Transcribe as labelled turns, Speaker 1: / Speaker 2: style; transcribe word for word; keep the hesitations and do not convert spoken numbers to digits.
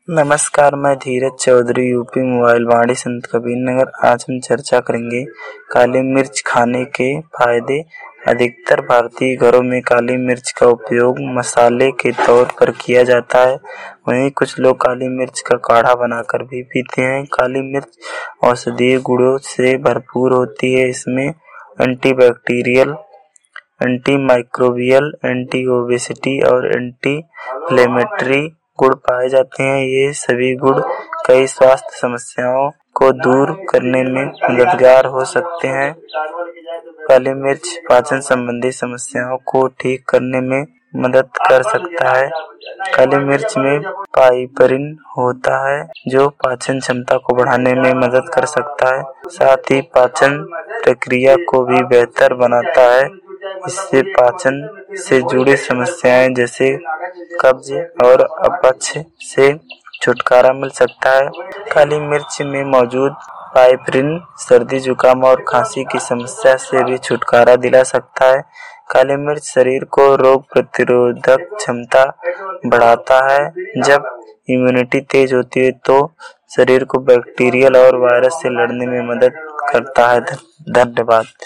Speaker 1: नमस्कार, मैं Dheeraj Chaudhary, UP mobile Vaani Sant Kabir नगर। आज हम चर्चा करेंगे काली मिर्च खाने के फायदे। अधिकतर भारतीय घरों में काली मिर्च का उपयोग मसाले के तौर पर किया जाता है। वहीं कुछ लोग काली मिर्च का काढ़ा बनाकर भी पीते हैं। काली मिर्च औषधीय गुणों से भरपूर होती है। इसमें antibacterial, anti microbial, anti obesity और एंटी इंफ्लेमेटरी गुण पाए जाते हैं। ये सभी गुण कई स्वास्थ्य समस्याओं को दूर करने में मददगार हो सकते हैं। काली मिर्च पाचन संबंधी समस्याओं को ठीक करने में मदद कर सकता है। काली मिर्च में पाइपरिन होता है जो पाचन क्षमता को बढ़ाने में मदद कर सकता है। साथ ही पाचन प्रक्रिया को भी बेहतर बनाता है। इससे पाचन से जुड़ी समस्याएं जैसे कब्ज और अपच से छुटकारा मिल सकता है। काली मिर्च में मौजूद पाइपरिन सर्दी, जुकाम और खांसी की समस्या से भी छुटकारा दिला सकता है। काली मिर्च शरीर को रोग प्रतिरोधक क्षमता बढ़ाता है। जब इम्यूनिटी तेज होती है तो शरीर को बैक्टीरियल और वायरस से लड़ने में मदद करता है। धन्यवाद।